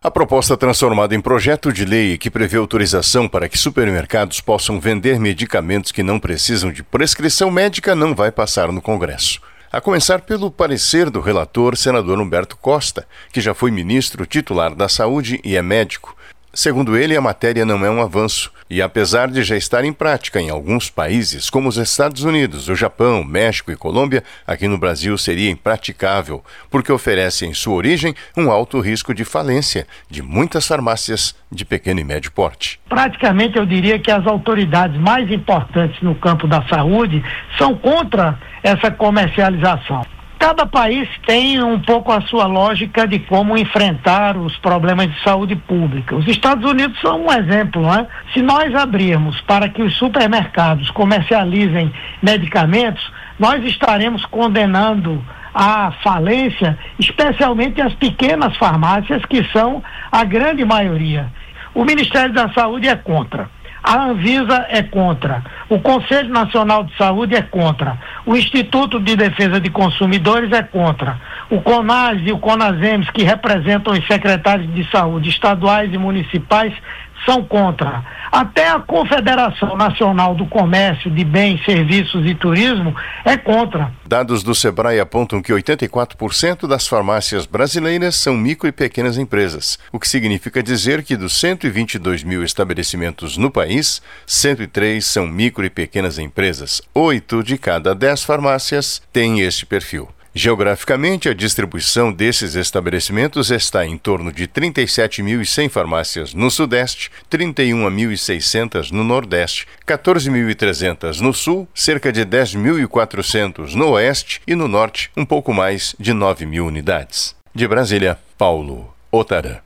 A proposta transformada em projeto de lei que prevê autorização para que supermercados possam vender medicamentos que não precisam de prescrição médica não vai passar no Congresso. A começar pelo parecer do relator, senador Humberto Costa, que já foi ministro titular da Saúde e é médico. Segundo ele, a matéria não é um avanço e, apesar de já estar em prática em alguns países, como os Estados Unidos, o Japão, México e Colômbia, aqui no Brasil seria impraticável, porque oferece em sua origem um alto risco de falência de muitas farmácias de pequeno e médio porte. Praticamente eu diria que as autoridades mais importantes no campo da saúde são contra essa comercialização. Cada país tem um pouco a sua lógica de como enfrentar os problemas de saúde pública. Os Estados Unidos são um exemplo, né? Se nós abrirmos para que os supermercados comercializem medicamentos, nós estaremos condenando à falência, especialmente as pequenas farmácias, que são a grande maioria. O Ministério da Saúde é contra. A Anvisa é contra, o Conselho Nacional de Saúde é contra, o Instituto de Defesa de Consumidores é contra, o CONAS e o CONASEMS, que representam os secretários de saúde estaduais e municipais, são contra. Até a Confederação Nacional do Comércio de Bens, Serviços e Turismo é contra. Dados do Sebrae apontam que 84% das farmácias brasileiras são micro e pequenas empresas, o que significa dizer que dos 122 mil estabelecimentos no país, 103 são micro e pequenas empresas. 8 de cada 10 farmácias têm este perfil. Geograficamente, a distribuição desses estabelecimentos está em torno de 37.100 farmácias no Sudeste, 31.600 no Nordeste, 14.300 no Sul, cerca de 10.400 no Oeste e no Norte, um pouco mais de 9.000 unidades. De Brasília, Paulo Otarã.